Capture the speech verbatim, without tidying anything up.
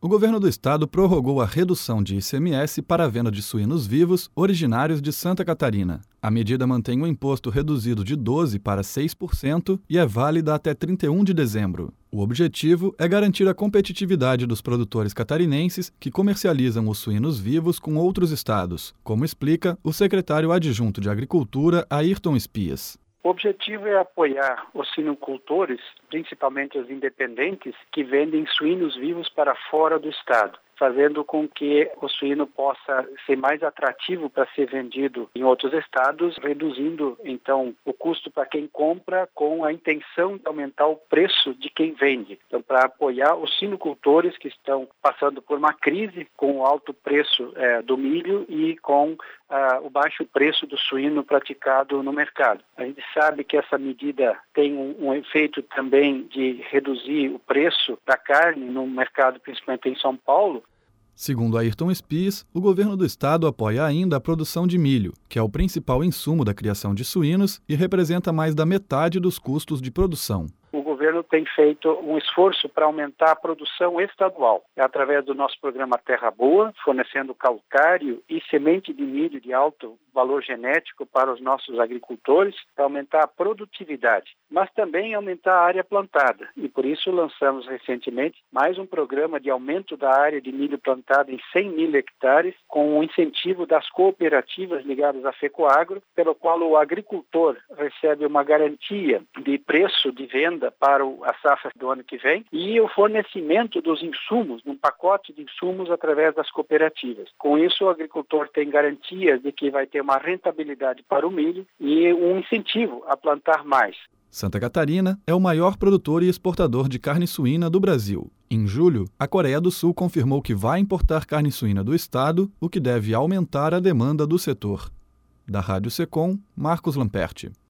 O governo do estado prorrogou a redução de I C M S para a venda de suínos vivos originários de Santa Catarina. A medida mantém o imposto reduzido de doze por cento para seis por cento e é válida até trinta e um de dezembro. O objetivo é garantir a competitividade dos produtores catarinenses que comercializam os suínos vivos com outros estados, como explica o secretário adjunto de Agricultura, Ayrton Espias. O objetivo é apoiar os suinocultores, principalmente os independentes, que vendem suínos vivos para fora do estado, fazendo com que o suíno possa ser mais atrativo para ser vendido em outros estados, reduzindo, então, o custo para quem compra com a intenção de aumentar o preço de quem vende. Então, para apoiar os suinocultores que estão passando por uma crise com o alto preço é, do milho e com ah, o baixo preço do suíno praticado no mercado. A gente sabe que essa medida tem um, um efeito também de reduzir o preço da carne no mercado, principalmente em São Paulo. Segundo Ayrton Espias, o governo do estado apoia ainda a produção de milho, que é o principal insumo da criação de suínos e representa mais da metade dos custos de produção. O governo tem feito um esforço para aumentar a produção estadual, através do nosso programa Terra Boa, fornecendo calcário e semente de milho de alto valor genético para os nossos agricultores, para aumentar a produtividade, mas também aumentar a área plantada. E por isso lançamos recentemente mais um programa de aumento da área de milho plantado em cem mil hectares, com o incentivo das cooperativas ligadas à FECOAGRO, pelo qual o agricultor recebe uma garantia de preço de venda para a safra do ano que vem e o fornecimento dos insumos, um pacote de insumos através das cooperativas. Com isso, o agricultor tem garantias de que vai ter uma rentabilidade para o milho e um incentivo a plantar mais. Santa Catarina é o maior produtor e exportador de carne suína do Brasil. Em julho, a Coreia do Sul confirmou que vai importar carne suína do estado, o que deve aumentar a demanda do setor. Da Rádio Secom, Marcos Lamperti.